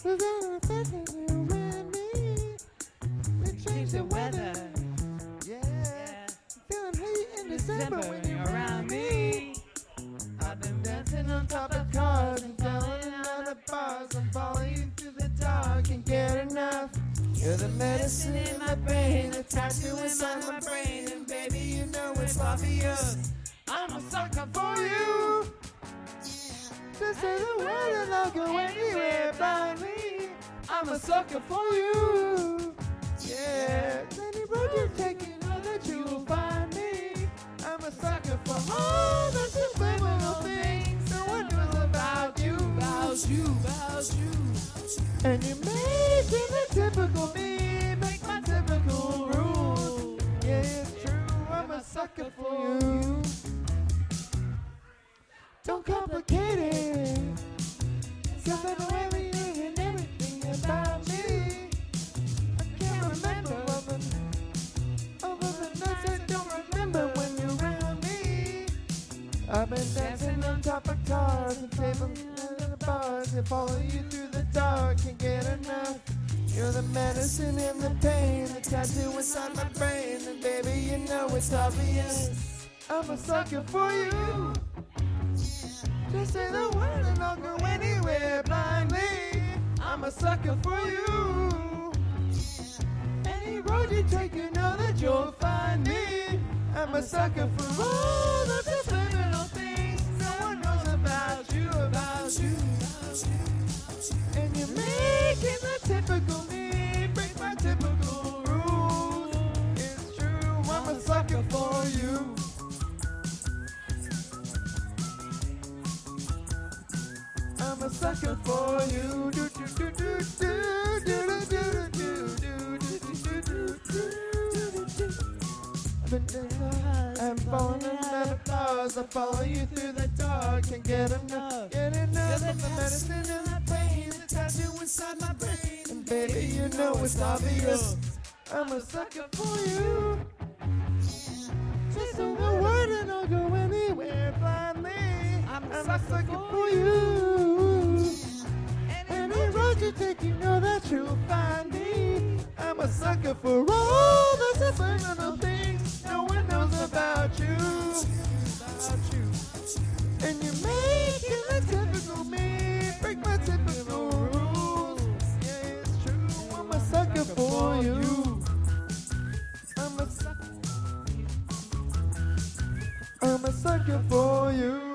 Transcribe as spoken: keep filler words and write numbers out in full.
Cause I'm affecting you and me. We change the weather. Yeah. Feeling heat in December when you're around me. I've been dancing on top of cars and falling out of bars. I'm following you through the dark, can't get enough. You're the medicine in my brain, the tattoo inside my brain, and baby, you know it's obvious. I'm a sucker for you. Just say the word and I'll go anywhere blindly. I'm a sucker for you. Yeah. Any road you take, you know that you will find me. I'm a sucker for all the subliminal things no one knows about you, about you, about you. And you make it the typical me, make my typical rules. Yeah, it's true, I'm a sucker for you. Don't complicate it. Just I know everything and everything about me. I can't remember other other than nights I don't remember when you're around me. I've been dancing on top of cars and tables and the bars. I follow you through the dark, can't get enough. You're the medicine and the pain, the tattoo inside my brain, and baby, you know it's obvious. I'm a sucker for you. Just say the word and I'll go anywhere blindly. I'm a sucker for you. Any road you take, you know that you'll find me. I'm a sucker for all the subliminal things no one knows about you, about you. And you make it the typical me, break my typical rules. It's true, I'm a sucker for you. I'm a sucker for you. Do, do, do, do, do, do, do, do, do, do, do, do, do. I'm falling out of bars. I follow you through the dark. Can't get enough, get enough of the medicine in my brain, the tattoo inside my brain. And baby, you know it's obvious. I'm a sucker for you. Just say the word and I'll go anywhere blindly. I'm a sucker for you. Any road you take, you know that you'll find me. I'm a sucker for all the subliminal things no one knows about you. About you. And you make it the typical me, break my typical rules. Yeah, it's true, I'm a sucker for you. I'm a sucker. I'm a sucker for you.